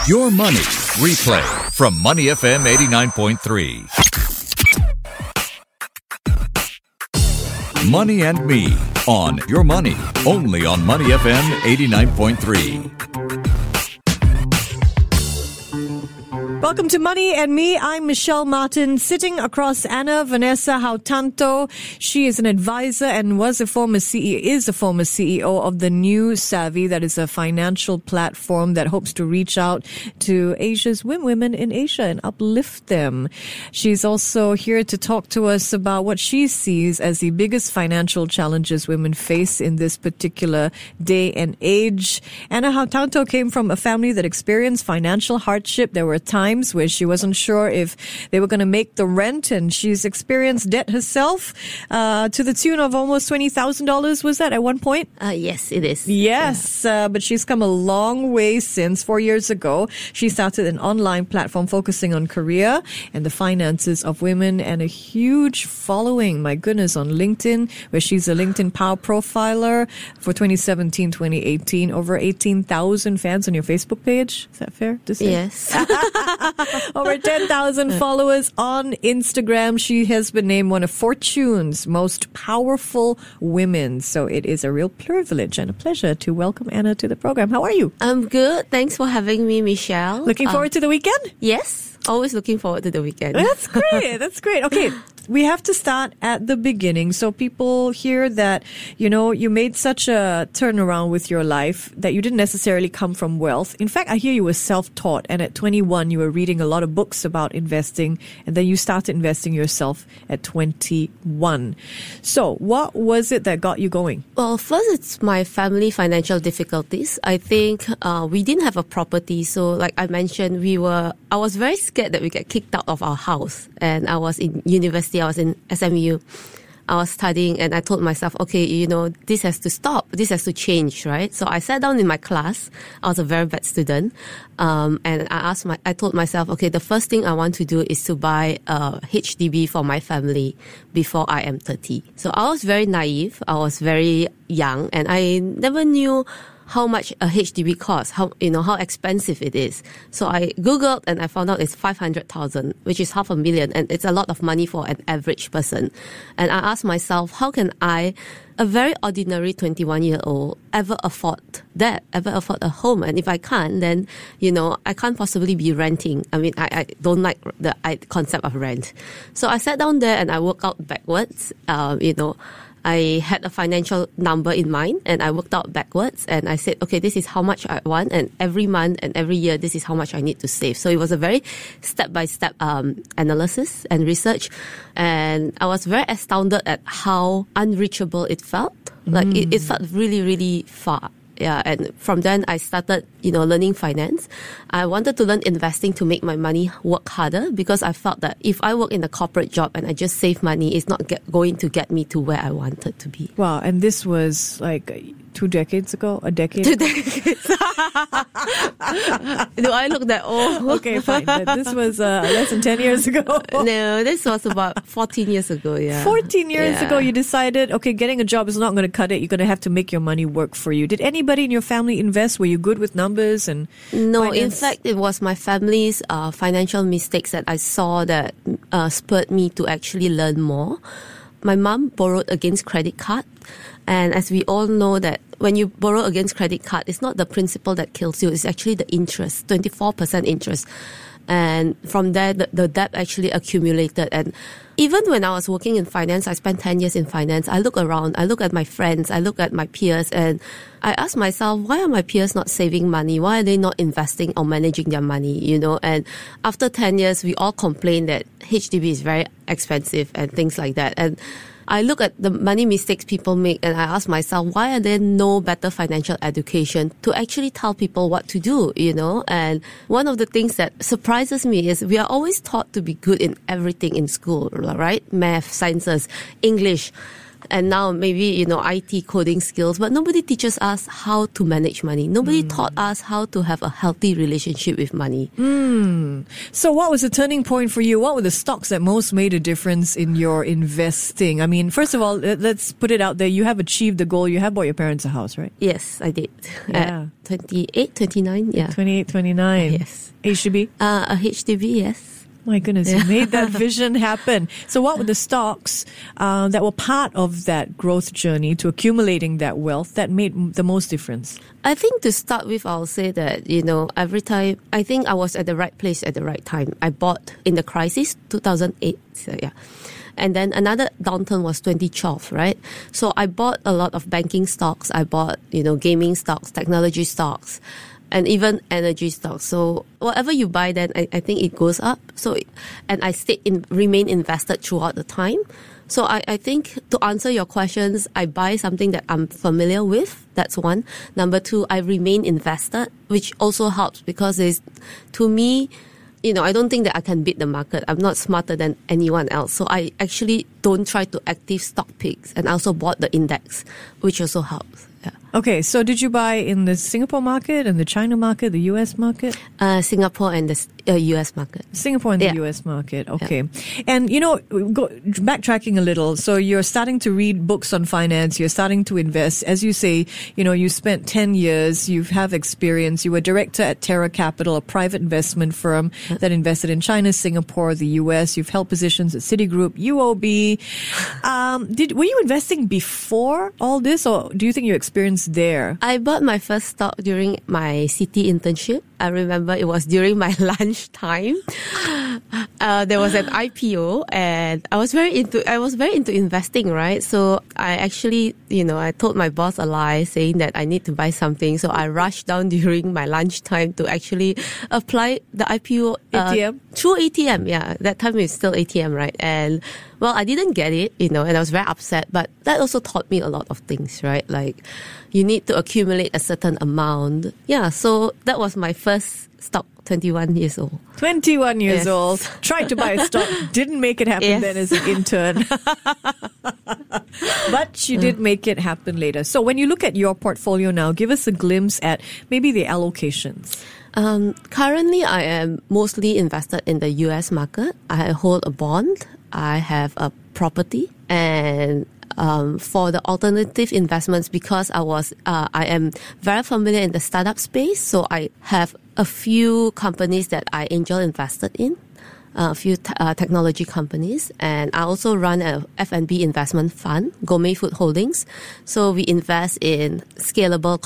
Your Money Replay from Money FM 89.3. Money and Me on Your Money, only on Money FM 89.3. Welcome to Money and Me. I'm Michelle Martin, sitting across Anna Vanessa Hautanto. She is an advisor and is a former CEO of the New Savvy. That is a financial platform that hopes to reach out to Asia's women in Asia and uplift them. She's also here to talk to us about what she sees as the biggest financial challenges women face in this particular day and age. Anna Hautanto came from a family that experienced financial hardship. There were times where she wasn't sure if they were going to make the rent, and she's experienced debt herself to the tune of almost $20,000. Was that at one point? Yes, it is. Yes, but she's come a long way since. 4 years ago, she started an online platform focusing on career and the finances of women, and a huge following, my goodness, on LinkedIn, where she's a LinkedIn Power Profiler for 2017-2018. Over 18,000 fans on your Facebook page. Is that fair to say? Yes. Over 10,000 followers on Instagram. She has been named one of Fortune's most powerful women. So it is a real privilege and a pleasure to welcome Anna to the program. How are you? I'm good. Thanks for having me, Michelle. Looking forward to the weekend? Yes. Always looking forward to the weekend. That's great. That's great. Okay. We have to start at the beginning. So people hear that, you made such a turnaround with your life that you didn't necessarily come from wealth. In fact, I hear you were self-taught, and at 21, you were reading a lot of books about investing, and then you started investing yourself at 21. So what was it that got you going? Well, first, it's my family financial difficulties. I think we didn't have a property. So like I mentioned, I was very scared that we get kicked out of our house. And I was in university. I was in SMU. I was studying, and I told myself, okay, this has to stop. This has to change, right? So I sat down in my class. I was a very bad student. And I told myself, okay, the first thing I want to do is to buy a HDB for my family before I am 30. So I was very naive. I was very young, and I never knew how much a HDB costs, how expensive it is. So I Googled, and I found out it's 500,000, which is $500,000, and it's a lot of money for an average person. And I asked myself, how can I, a very ordinary 21-year-old, ever afford that, ever afford a home? And if I can't, then, I can't possibly be renting. I mean, I don't like the concept of rent. So I sat down there and I worked out backwards, I had a financial number in mind, and I worked out backwards, and I said, okay, this is how much I want, and every month and every year, this is how much I need to save. So it was a very step-by-step analysis and research, and I was very astounded at how unreachable it felt. Like it felt really, really far. Yeah, and from then I started, learning finance. I wanted to learn investing to make my money work harder, because I felt that if I work in a corporate job and I just save money, it's not going to get me to where I wanted to be. Wow, and this was like 2 decades ago? A decade? 2 decades. Do I look that old? Okay, fine. But this was less than 10 years ago. No, this was about 14 years ago, yeah. 14 years ago, you decided, okay, getting a job is not going to cut it. You're going to have to make your money work for you. Did anybody in your family invest? Were you good with numbers and No, finance? In fact, it was my family's financial mistakes that I saw that spurred me to actually learn more. My mom borrowed against credit card. And as we all know that when you borrow against credit card, it's not the principal that kills you. It's actually the interest, 24% interest. And from there, the debt actually accumulated. And even when I was working in finance, I spent 10 years in finance. I look around, I look at my friends, I look at my peers, and I ask myself, why are my peers not saving money? Why are they not investing or managing their money? And after 10 years, we all complain that HDB is very expensive and things like that. And I look at the money mistakes people make, and I ask myself, why are there no better financial education to actually tell people what to do, And one of the things that surprises me is we are always taught to be good in everything in school, right? Math, sciences, English. And now maybe, IT coding skills, but nobody teaches us how to manage money. Nobody taught us how to have a healthy relationship with money. So what was the turning point for you? What were the stocks that most made a difference in your investing? I mean, first of all, let's put it out there. You have achieved the goal. You have bought your parents a house, right? Yes, I did. Yeah. At 28, 29, yeah. 28, 29. Yes. HDB? A HDB, yes. My goodness, you made that vision happen. So what were the stocks that were part of that growth journey to accumulating that wealth that made the most difference? I think to start with, I'll say that, every time, I think I was at the right place at the right time. I bought in the crisis, 2008, so yeah. And then another downturn was 2012, right? So I bought a lot of banking stocks. I bought, gaming stocks, technology stocks, and even energy stocks. So whatever you buy, then I think it goes up. So, and I remain invested throughout the time. So I think to answer your questions, I buy something that I'm familiar with. That's one. Number two, I remain invested, which also helps because to me, I don't think that I can beat the market. I'm not smarter than anyone else. So I actually don't try to active stock picks, and I also bought the index, which also helps. Yeah. Okay, so did you buy in the Singapore market and the China market, the US market? Singapore and the US market. Singapore and the US market, okay. Yeah. And, backtracking a little, so you're starting to read books on finance, you're starting to invest. As you say, you spent 10 years, you have experience, you were director at Terra Capital, a private investment firm that invested in China, Singapore, the US. You've held positions at Citigroup, UOB. Were you investing before all this, or do you think you experienced there? I bought my first stock during my city internship. I remember it was during my lunch time. There was an IPO, and I was very into investing, right? So I actually, I told my boss a lie saying that I need to buy something. So I rushed down during my lunchtime to actually apply the IPO ATM? Through ATM. Yeah, that time it's still ATM, right? And well, I didn't get it, and I was very upset. But that also taught me a lot of things, right? Like you need to accumulate a certain amount. Yeah, so that was my first stock, 21 years old. 21 years old. Tried to buy a stock, didn't make it happen then as an intern. But you did make it happen later. So when you look at your portfolio now, give us a glimpse at maybe the allocations. Currently, I am mostly invested in the US market. I hold a bond. I have a property, and for the alternative investments, because I am very familiar in the startup space, so I have a few companies that I angel invested in, a few technology companies, and I also run a F&B investment fund, Gourmet Food Holdings. So we invest in scalable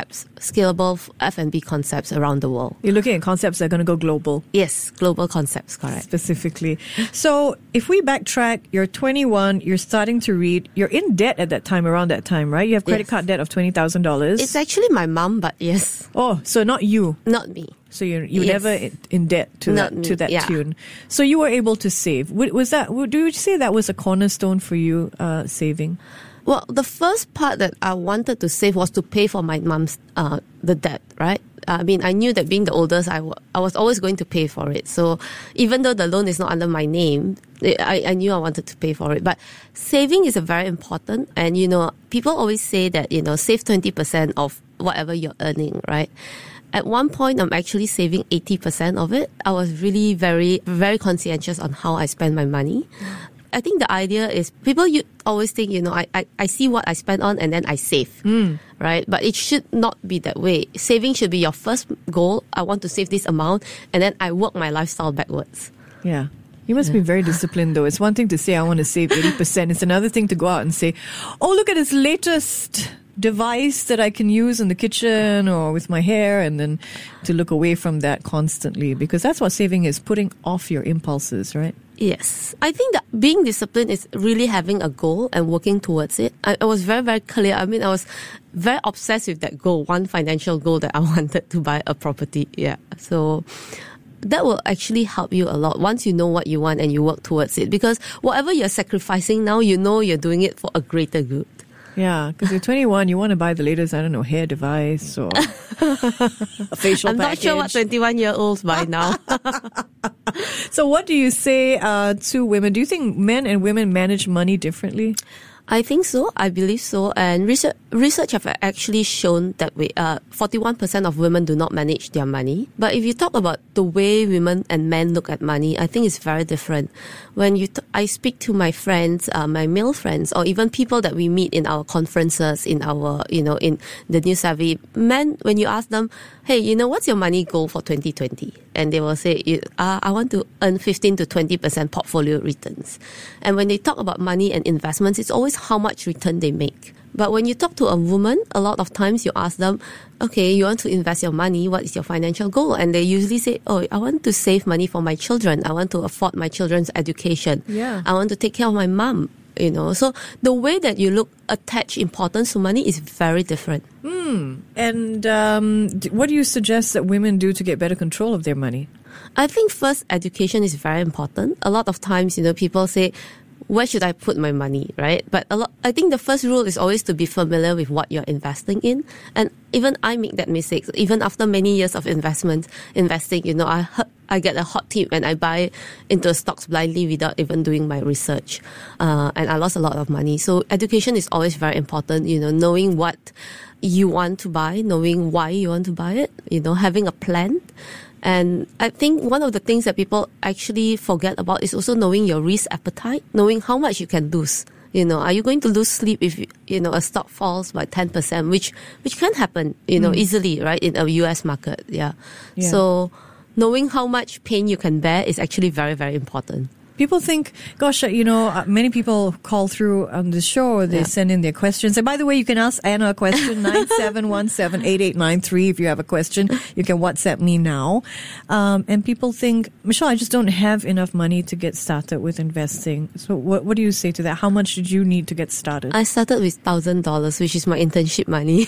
F&B concepts around the world. You're looking at concepts that are going to go global. Yes, global concepts, correct. Specifically. So if we backtrack, you're 21, you're starting to read, you're in debt at that time, around that time, right? You have credit card debt of $20,000. It's actually my mom, but yes. Oh, so not you. Not me. So you're never in debt to that tune. So you were able to save. Was that? Do you say that was a cornerstone for you, saving? Well, the first part that I wanted to save was to pay for my mom's the debt, right? I mean, I knew that being the oldest, I was always going to pay for it. So even though the loan is not under my name, I knew I wanted to pay for it. But saving is very important. And, people always say that, save 20% of whatever you're earning, right? At one point, I'm actually saving 80% of it. I was really very, very conscientious on how I spend my money. I think the idea is people always think, I see what I spend on and then I save, right? But it should not be that way. Saving should be your first goal. I want to save this amount, and then I work my lifestyle backwards. Yeah. You must be very disciplined, though. It's one thing to say, I want to save 80%. It's another thing to go out and say, oh, look at this latest device that I can use in the kitchen or with my hair, and then to look away from that constantly, because that's what saving is, putting off your impulses, right? Yes. I think that being disciplined is really having a goal and working towards it. I was very, very clear. I mean, I was very obsessed with that goal, one financial goal that I wanted to buy a property. Yeah. So that will actually help you a lot once you know what you want and you work towards it, because whatever you're sacrificing now, you're doing it for a greater good. Yeah, because you're 21, you want to buy the latest, hair device or a facial I'm package. not sure what 21-year-olds buy now. So what do you say to women? Do you think men and women manage money differently? I think so. I believe so. And research have actually shown that 41% of women do not manage their money. But if you talk about the way women and men look at money, I think it's very different. When I speak to my friends, my male friends, or even people that we meet in our conferences, in our, in the New Savvy, men, when you ask them, hey, what's your money goal for 2020? And they will say, I want to earn 15 to 20% portfolio returns. And when they talk about money and investments, it's always how much return they make. But when you talk to a woman, a lot of times you ask them, okay, you want to invest your money, what is your financial goal? And they usually say, oh, I want to save money for my children. I want to afford my children's education. Yeah. I want to take care of my mom. So the way that you attach importance to money is very different. And what do you suggest that women do to get better control of their money? I think first, education is very important. A lot of times, people say, where should I put my money, right? But I think the first rule is always to be familiar with what you're investing in. And even I make that mistake. Even after many years of investing, I get a hot tip and I buy into stocks blindly without even doing my research. And I lost a lot of money. So education is always very important, knowing what you want to buy, knowing why you want to buy it, having a plan. And I think one of the things that people actually forget about is also knowing your risk appetite, knowing how much you can lose. Are you going to lose sleep if, a stock falls by 10%, which can happen, easily, right, in a US market. Yeah. So knowing how much pain you can bear is actually very, very important. People think, gosh, many people call through on the show, they send in their questions. And by the way, you can ask Anna a question, 97178893. If you have a question, you can WhatsApp me now. And people think, Michelle, I just don't have enough money to get started with investing. So what do you say to that? How much did you need to get started? I started with $1,000, which is my internship money.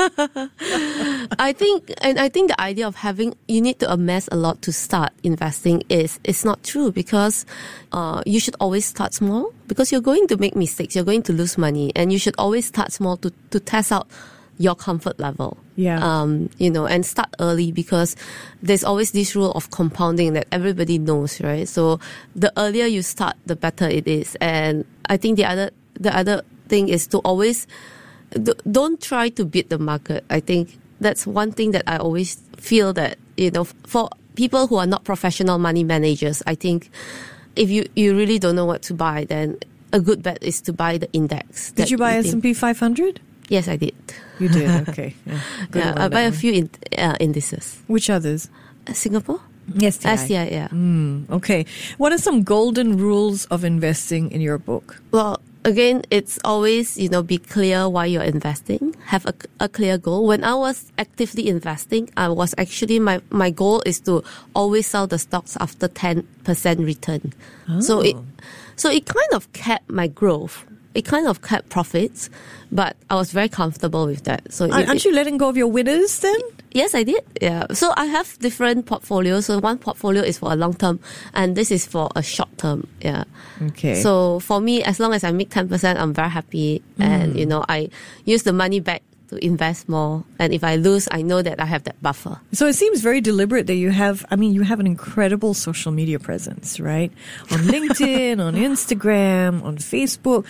I think the idea of you need to amass a lot to start investing it's not true, because you should always start small, because you're going to make mistakes, you're going to lose money, and you should always start small to test out your comfort level. Yeah. And start early, because there's always this rule of compounding that everybody knows, right? So the earlier you start, the better it is. And I think the other thing is to always don't try to beat the market. I think that's one thing that I always feel that, for people who are not professional money managers, I think if you really don't know what to buy, then a good bet is to buy the index. Did you buy S&P 500? Yes, I did. You did? Okay. Yeah, I buy a few indices. Which others? Singapore? STI. STI, yeah. Okay. What are some golden rules of investing in your book? Well, again, it's always, be clear why you're investing. Have a clear goal. When I was actively investing, I was actually, my goal is to always sell the stocks after 10% return. Oh. So it kind of kept my growth. It kind of kept profits, but I was very comfortable with that. So aren't you letting go of your winners then? Yes, I did. Yeah. So I have different portfolios. So one portfolio is for a long term, and this is for a short term. Yeah. Okay. So for me, as long as I make 10%, I'm very happy. And, I use the money back to invest more. And if I lose, I know that I have that buffer. So it seems very deliberate that you have an incredible social media presence, right? On LinkedIn, on Instagram, on Facebook.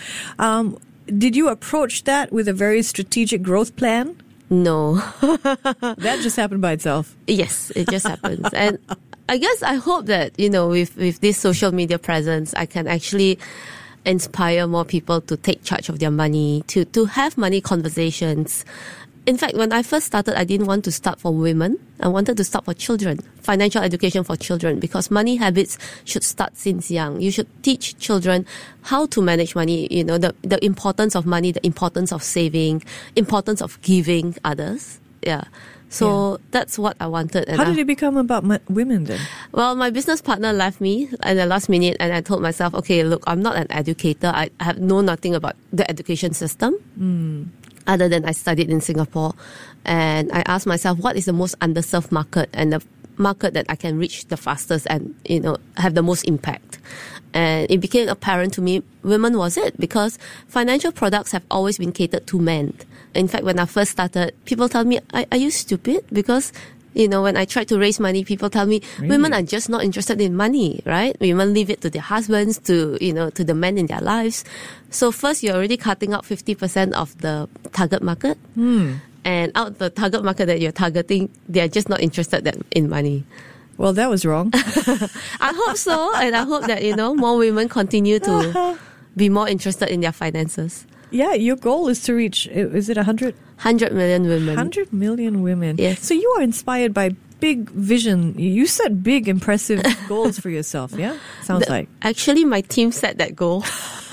Did you approach that with a very strategic growth plan? No. That just happened by itself. Yes, it just happens. And I guess I hope that, with this social media presence, I can actually inspire more people to take charge of their money, to have money conversations. In fact, when I first started, I didn't want to start for women. I wanted to start for children, financial education for children, because money habits should start since young. You should teach children how to manage money, the importance of money, the importance of saving, importance of giving others. Yeah. So that's what I wanted. And how did it become about women then? Well, my business partner left me at the last minute, and I told myself, okay, look, I'm not an educator. I have know nothing about the education system. Other than I studied in Singapore. And I asked myself, what is the most underserved market and the market that I can reach the fastest and, have the most impact? And it became apparent to me, women was it, because financial products have always been catered to men. In fact, when I first started, people tell me, are you stupid? Because When I try to raise money, people tell me women are just not interested in money, right? Women leave it to their husbands, to the men in their lives. So first, you're already cutting out 50% of the target market. And out the target market that you're targeting, they're just not interested in money. Well, that was wrong. I hope so. And I hope that, more women continue to be more interested in their finances. Yeah, your goal is to reach, is it 100? 100 million women. 100 million women. Yes. So you are inspired by big vision. You set big, impressive goals for yourself, yeah? Sounds like. Actually, my team set that goal.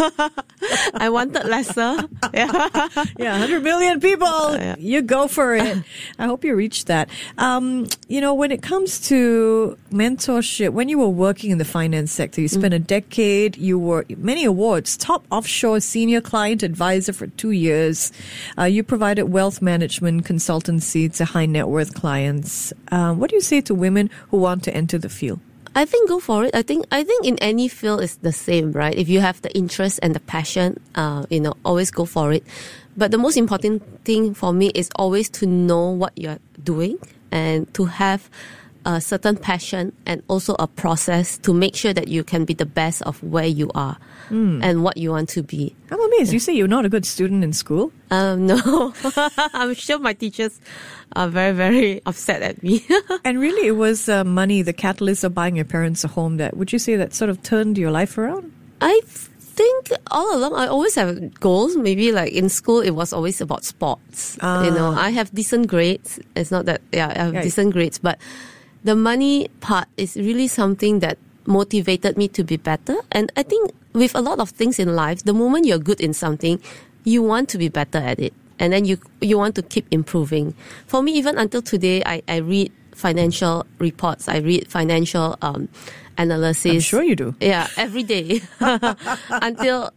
I wanted lesser. Yeah, 100 million people. You go for it. I hope you reach that. When it comes to mentorship, when you were working in the finance sector, you spent a decade, you were many awards, top offshore senior client advisor for 2 years. You provided wealth management consultancy to high net worth clients. What do you say to women who want to enter the field? I think go for it. I think in any field it's the same, right? If you have the interest and the passion, always go for it. But the most important thing for me is always to know what you're doing and to have a certain passion and also a process to make sure that you can be the best of where you are and what you want to be. I'm amazed. You say you're not a good student in school? No. I'm sure my teachers are very, very upset at me. And really, it was money, the catalyst of buying your parents a home would you say that sort of turned your life around? I think all along, I always have goals. Maybe like in school, it was always about sports. I have decent grades. It's not that, I have decent grades, but the money part is really something that motivated me to be better. And I think with a lot of things in life, the moment you're good in something, you want to be better at it. And then you want to keep improving. For me, even until today, I read financial reports. I read financial analysis. I'm sure you do. Yeah, every day. Until,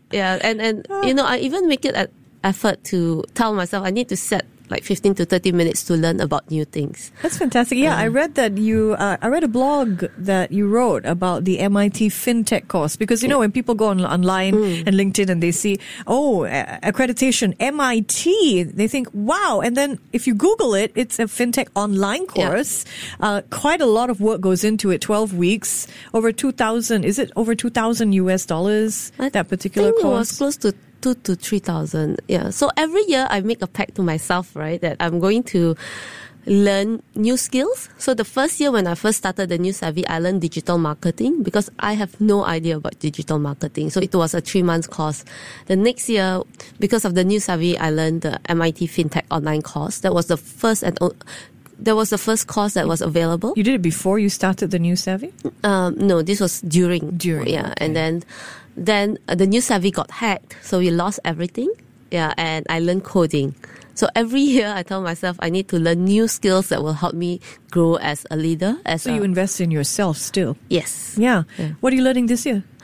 I even make it an effort to tell myself I need to set like 15 to 30 minutes to learn about new things. That's fantastic. Yeah, I read that I read a blog that you wrote about the MIT FinTech course because, when people go online and LinkedIn and they see, accreditation, MIT, they think, wow. And then if you Google it, it's a FinTech online course. Yeah. Quite a lot of work goes into it, 12 weeks, over 2,000, is it over 2,000 US dollars, that particular course? It was close to 2,000 to 3,000. Yeah. So every year I make a pact to myself, right, that I'm going to learn new skills. So the first year when I first started the New Savvy, I learned digital marketing because I have no idea about digital marketing. So it was a 3-month course. The next year, because of the New Savvy, I learned the MIT FinTech online course. That was the first course that was available. You did it before you started the New Savvy? No, this was during. Okay. Yeah. And then the New Savvy got hacked, so we lost everything. Yeah, and I learned coding. So every year I tell myself I need to learn new skills that will help me grow as a leader. So you invest in yourself still? Yes. Yeah. What are you learning this year?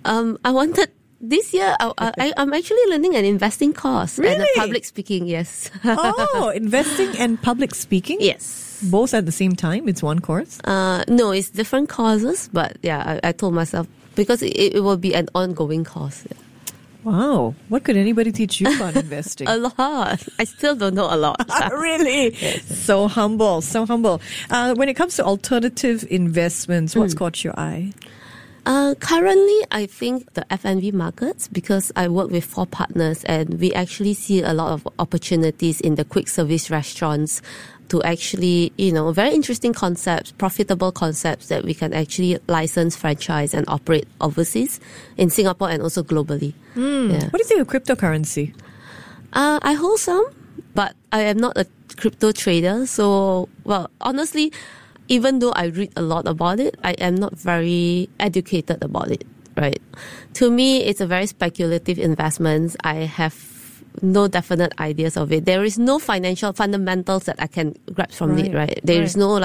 This year, I'm actually learning an investing course. Really? And a public speaking, yes. Investing and public speaking? Yes. Both at the same time? It's one course? No, it's different courses. But yeah, I told myself, because it will be an ongoing course. Yeah. Wow. What could anybody teach you about investing? A lot. I still don't know a lot. Really? Yes. So humble. When it comes to alternative investments, what's caught your eye? Currently, I think the F&B markets, because I work with 4 partners and we actually see a lot of opportunities in the quick service restaurants to actually, very interesting concepts, profitable concepts that we can actually license, franchise and operate overseas in Singapore and also globally. Yeah. What do you think of cryptocurrency? I hold some, but I am not a crypto trader. So, honestly, even though I read a lot about it, I am not very educated about it, right? To me, it's a very speculative investment. I have no definite ideas of it. There is no financial fundamentals that I can grab from it, right? There is no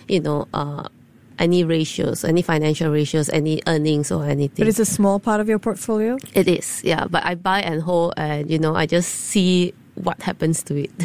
any ratios, any financial ratios, any earnings or anything. But it's a small part of your portfolio? It is, yeah. But I buy and hold and, I just see what happens to it.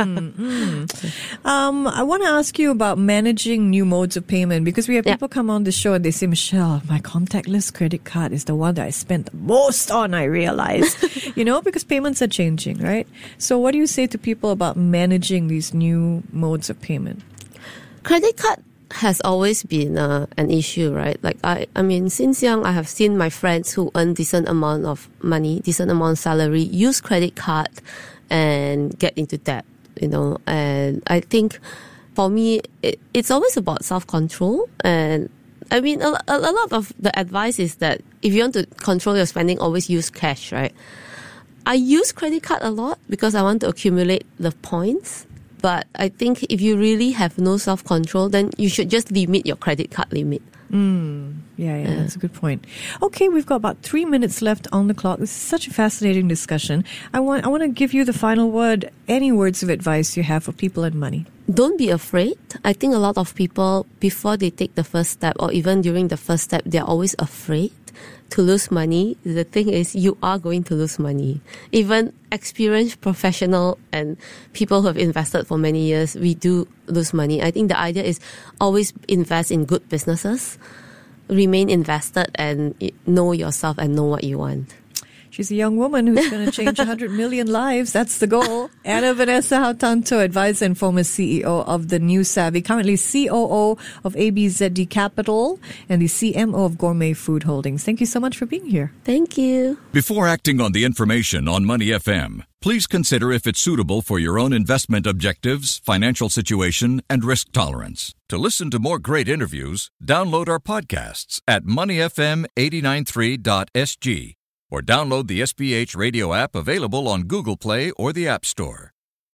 I want to ask you about managing new modes of payment because we have people come on the show and they say, Michelle, my contactless credit card is the one that I spent the most on, I realize. Because payments are changing, right? So what do you say to people about managing these new modes of payment? Credit card has always been an issue, right? Like I mean, since young, I have seen my friends who earn decent amount of money, decent amount of salary, use credit card and get into debt, And I think for me, it's always about self-control. And I mean, a lot of the advice is that if you want to control your spending, always use cash, right? I use credit card a lot because I want to accumulate the points. But I think if you really have no self-control, then you should just limit your credit card limit. Yeah, that's a good point. Okay, we've got about 3 minutes left on the clock. This is such a fascinating discussion. I want to give you the final word. Any words of advice you have for people and money? Don't be afraid. I think a lot of people, before they take the first step or even during the first step, they're always afraid to lose money. The thing is, you are going to lose money. Even experienced professional and people who have invested for many years, we do lose money. I think the idea is always invest in good businesses, remain invested and know yourself and know what you want. She's a young woman who's going to change 100 million lives. That's the goal. Ana Vanessa Hautanto, advisor and former CEO of the New Savvy, currently COO of ABZD Capital and the CMO of Gourmet Food Holdings. Thank you so much for being here. Thank you. Before acting on the information on Money FM, please consider if it's suitable for your own investment objectives, financial situation, and risk tolerance. To listen to more great interviews, download our podcasts at moneyfm893.sg or download the SPH radio app available on Google Play or the App Store.